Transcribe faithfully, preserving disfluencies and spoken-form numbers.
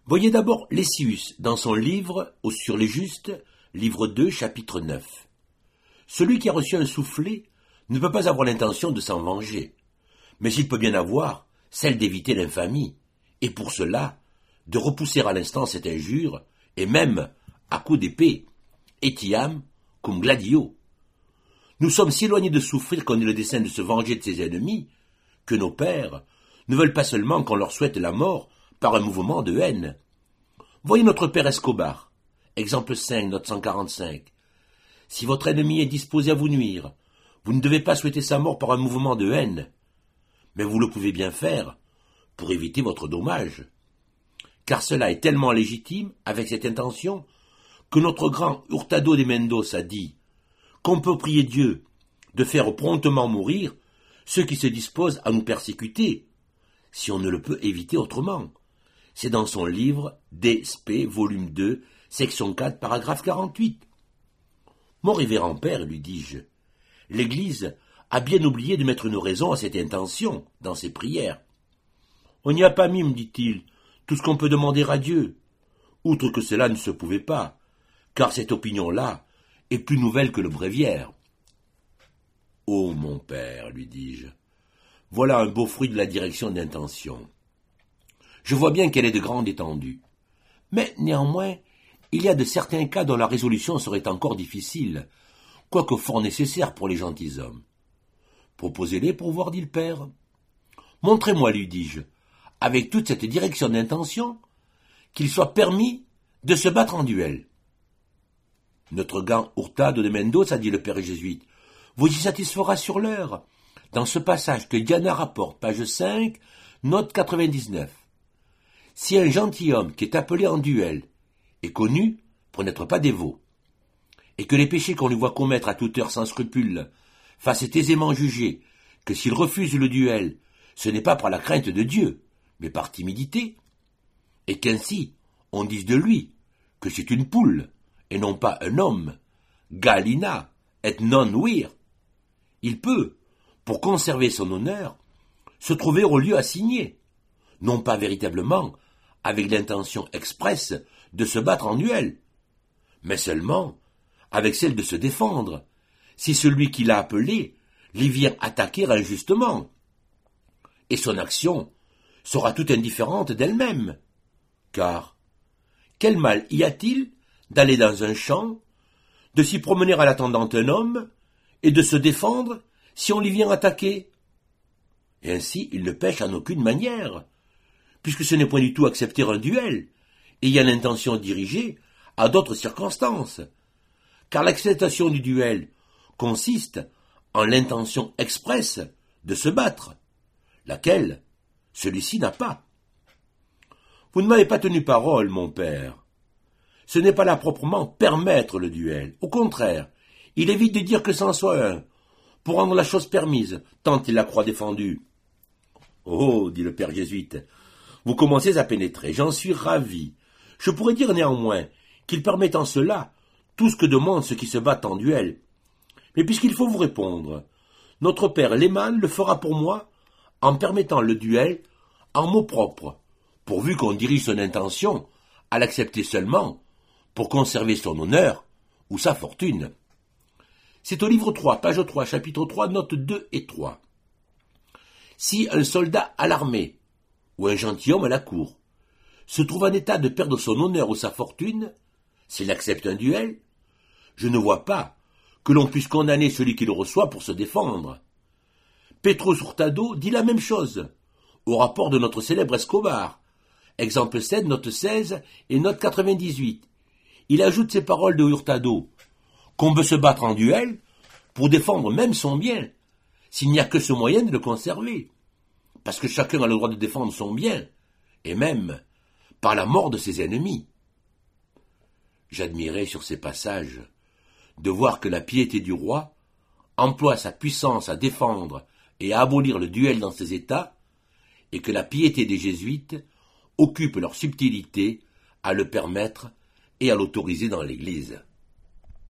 Voyez d'abord Lessius dans son livre « Sur les justes », livre deux, chapitre neuf. Celui qui a reçu un soufflet ne peut pas avoir l'intention de s'en venger, mais il peut bien avoir celle d'éviter l'infamie, et pour cela, de repousser à l'instant cette injure, et même à coups d'épée, etiam cum gladio. Nous sommes si éloignés de souffrir qu'on ait le dessein de se venger de ses ennemis, que nos pères ne veulent pas seulement qu'on leur souhaite la mort par un mouvement de haine. Voyez notre père Escobar, exemple cinq, note cent quarante-cinq. Si votre ennemi est disposé à vous nuire, vous ne devez pas souhaiter sa mort par un mouvement de haine, mais vous le pouvez bien faire pour éviter votre dommage. Car cela est tellement légitime avec cette intention que notre grand Hurtado de Mendoza a dit qu'on peut prier Dieu de faire promptement mourir ceux qui se disposent à nous persécuter, si on ne le peut éviter autrement. C'est dans son livre D S P, volume deux, section quatre, paragraphe quarante-huit. Mon révérend père, lui dis-je, l'Église a bien oublié de mettre une raison à cette intention dans ses prières. On n'y a pas mis, me dit-il, tout ce qu'on peut demander à Dieu. Outre que cela ne se pouvait pas, car cette opinion-là est plus nouvelle que le bréviaire. Oh, mon père, lui dis-je, voilà un beau fruit de la direction d'intention. Je vois bien qu'elle est de grande étendue. Mais, néanmoins, il y a de certains cas dont la résolution serait encore difficile, quoique fort nécessaire pour les gentilshommes. Proposez-les pour voir, dit le père. Montrez-moi, lui dis-je, avec toute cette direction d'intention, qu'il soit permis de se battre en duel. Notre grand Hurtado de Mendoza, dit le père jésuite, vous y satisfera sur l'heure, dans ce passage que Diana rapporte, page cinq, note quatre-vingt-dix-neuf. Si un gentilhomme qui est appelé en duel est connu pour n'être pas dévot, et que les péchés qu'on lui voit commettre à toute heure sans scrupule fassent aisément juger que s'il refuse le duel, ce n'est pas par la crainte de Dieu, mais par timidité, et qu'ainsi on dise de lui que c'est une poule, et non pas un homme, gallina et non vir, il peut, pour conserver son honneur, se trouver au lieu assigné, non pas véritablement avec l'intention expresse de se battre en duel, mais seulement avec celle de se défendre, si celui qui l'a appelé l'y vient attaquer injustement. Et son action sera tout indifférente d'elle-même, car quel mal y a-t-il d'aller dans un champ, de s'y promener à l'attendant un homme, et de se défendre si on l'y vient attaquer? Et ainsi il ne pêche en aucune manière, puisque ce n'est point du tout accepter un duel, et y a l'intention dirigée à d'autres circonstances, car l'acceptation du duel consiste en l'intention expresse de se battre, laquelle celui-ci n'a pas. Vous ne m'avez pas tenu parole, mon père. Ce n'est pas là proprement permettre le duel. Au contraire, il évite de dire que c'en soit un, pour rendre la chose permise, tant il la croit défendue. Oh, dit le père jésuite, vous commencez à pénétrer, j'en suis ravi. Je pourrais dire néanmoins qu'il permet en cela tout ce que demandent ceux qui se battent en duel. Mais puisqu'il faut vous répondre, notre père Lehmann le fera pour moi en permettant le duel en mots propres, pourvu qu'on dirige son intention à l'accepter seulement pour conserver son honneur ou sa fortune. C'est au livre trois, page trois, chapitre trois, notes deux et trois. Si un soldat à l'armée ou un gentilhomme à la cour se trouve en état de perdre son honneur ou sa fortune, s'il accepte un duel, je ne vois pas que l'on puisse condamner celui qui le reçoit pour se défendre. Petrus Hurtado dit la même chose, au rapport de notre célèbre Escobar, exemple sept, note seize et note quatre-vingt-dix-huit. Il ajoute ces paroles de Hurtado, qu'on veut se battre en duel pour défendre même son bien, s'il n'y a que ce moyen de le conserver, parce que chacun a le droit de défendre son bien, et même par la mort de ses ennemis. J'admirais sur ces passages de voir que la piété du roi emploie sa puissance à défendre et à abolir le duel dans ses États, et que la piété des jésuites occupe leur subtilité à le permettre et à l'autoriser dans l'Église.